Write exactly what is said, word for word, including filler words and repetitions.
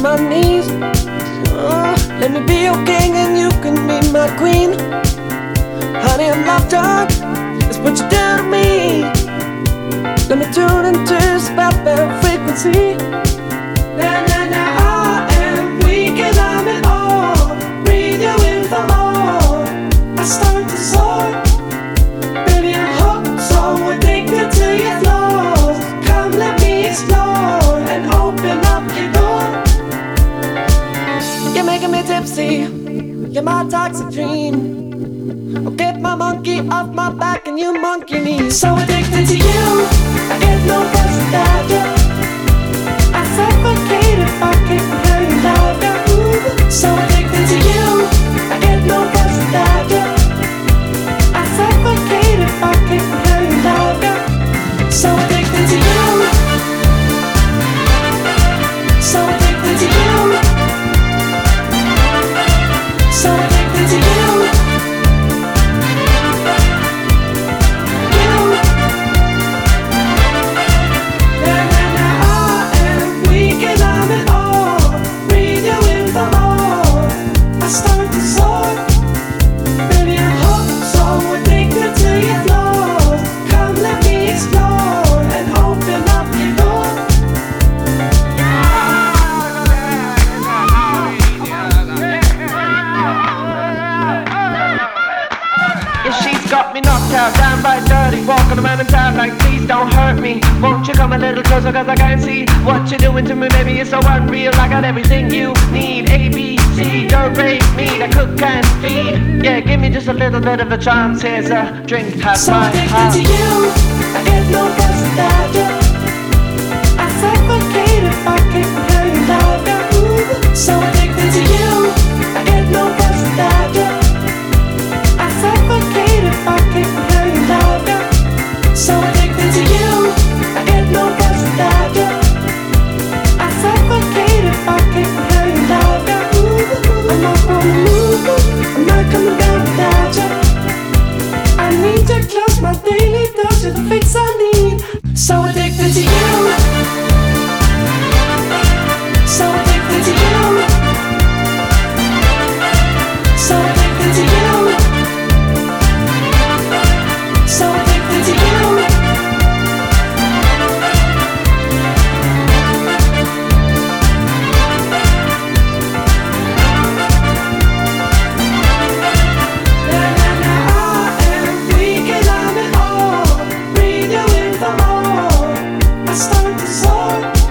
my knees. Uh, let me be your king and you can be my queen. Honey, I'm locked up, it's what you do to me. Let me tune into your spell-bound frequency. Now, now, now, I am weak and I'm in awe. Breathe you in for more. I start to soar. Baby, I'm hooked, so addicted to your flaws. Come, let me explore and open up your door. You're making me tipsy, you're my toxic dream. I'll get my monkey off my back and you monkey me. So addicted to you, I get no rest without you. I suffocate if I can't hear you louder. Ooh. So addicted to you, I get no rest without you. I suffocate if I can't hear you louder. So addicted to you. So addicted to you. So addicted to you. Down by dirty, walking around in town like please don't hurt me. Won't you come a little closer cause I can't see what you're doing to me, baby, it's so unreal. I got everything you need, A, B, C, don't rape me, to cook and feed. Yeah, give me just a little bit of a chance, here's a drink, have so my heart. So addicted to you, I get no rest without you. I suffocate if I can't hear you louder. Ooh. So addicted to you, I get no rest without you. I suffocate if I can't hear you louder. So addicted to you, I get no rest without you. I suffocate if I can't hear you louder. Ooh, I'm not gonna move, I'm not coming down without you. I need to close my daily dose, you're the fix I need. So addicted to you. So addicted to you. So addicted to you. So addicted to you. Now, now, now, I am weak and I'm in awe. Breathe you in for more. I start to soar.